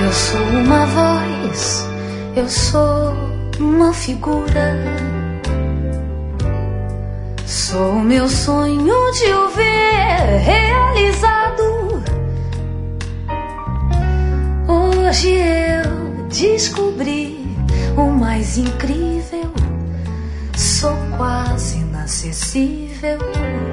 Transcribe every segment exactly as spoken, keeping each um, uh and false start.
Eu sou uma voz, eu sou uma figura. Sou meu sonho de o ver realizado. Hoje eu descobri o mais incrível. Sou quase inacessível.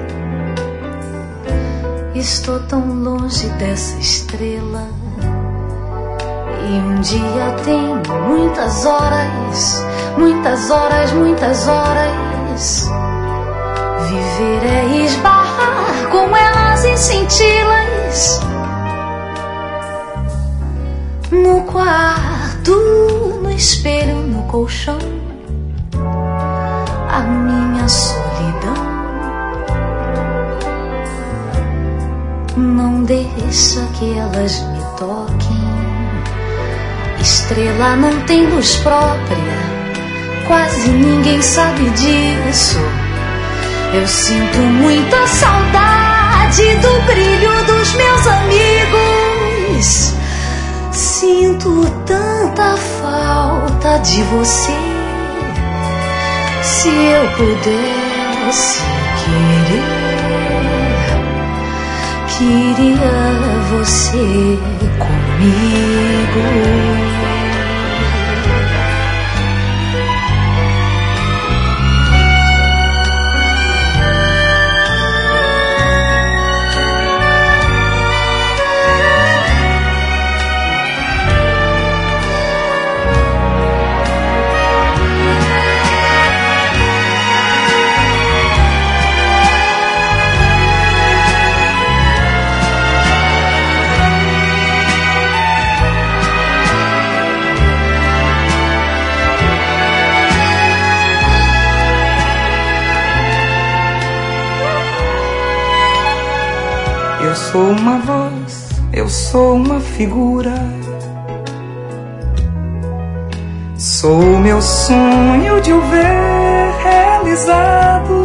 Estou tão longe dessa estrela. E um dia tenho muitas horas, muitas horas, muitas horas. Viver é esbarrar com elas em cintilas. No quarto, no espelho, no colchão, a minha solidão. Não deixa que elas me toquem. Estrela não tem luz própria, quase ninguém sabe disso. Eu sinto muita saudade do brilho dos meus amigos. Sinto tanta falta de você. Se eu pudesse querer, queria você comigo. Eu sou uma voz, eu sou uma figura. Sou o meu sonho de o ver realizado.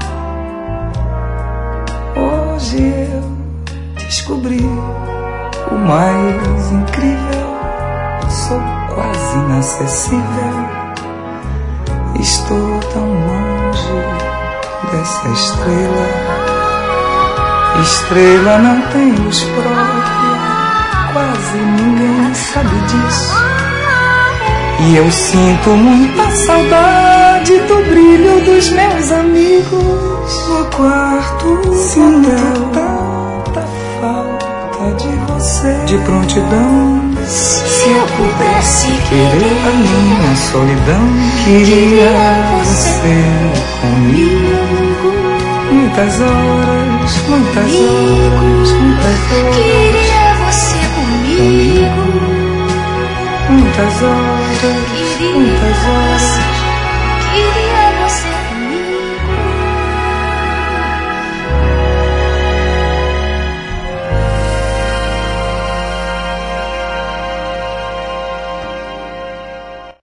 Hoje eu descobri o mais incrível. Sou quase inacessível. Estou tão longe dessa estrela. Estrela não tem luz própria, quase ninguém sabe disso. E eu sinto muita saudade do brilho dos meus amigos. No quarto sinto tanta falta de você. De prontidão, se eu pudesse querer a minha solidão, queria você comigo. Muitas horas, muitas horas, muitas horas. Queria você comigo. Muitas horas.